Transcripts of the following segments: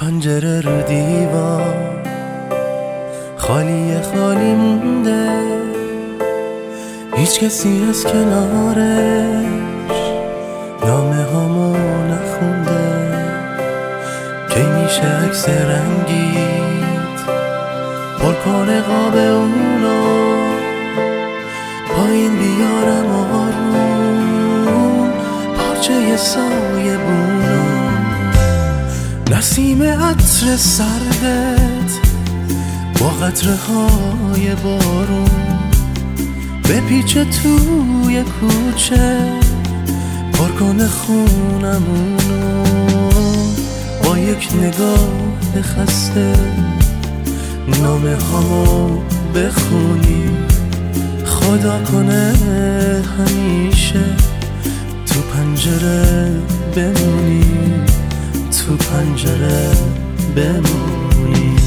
پنجره رو دیوار خالی خالی مونده، هیچ کسی از کنارش نامه هامو نخونده. کی میشه عکس رنگیت پر کنه قاب اونو، پایین بیارم آروم پارچه سایه بونو. نسیم عطر سردت با قطره های بارون بپیچه توی کوچه پر کنه خونمونو. با یک نگاه خسته نامه هامو بخونی، خدا کنه همیشه تو پنجره بمونی، تو پنجره بمونی.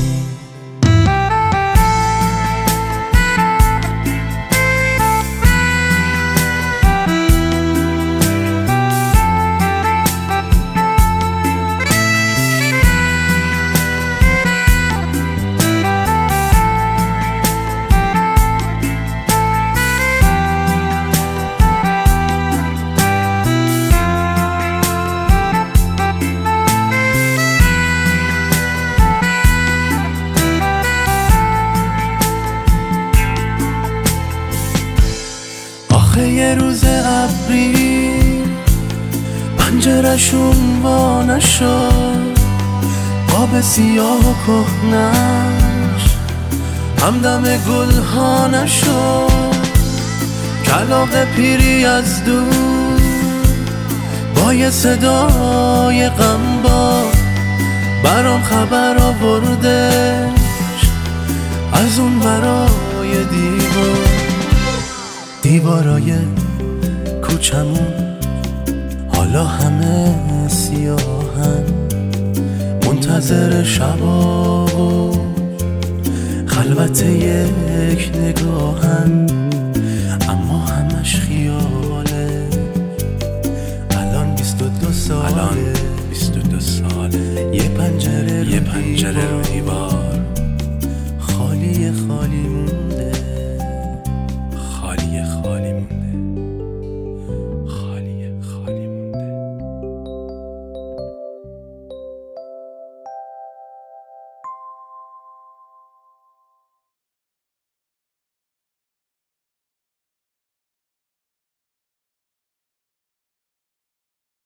یه روز ابری پنجرشون وا نشد، آب سیاه و کهنش همدم گل ها نشد. کلاغ پیری از دور با یه صدای غمبار برام خبر آوردش از اون برای دیوارای کوچمون حالا همه سیاهن، منتظر شبا و خلوت یک نگاهن. اما همش خیاله، الان 22 ساله، یه پنجره رو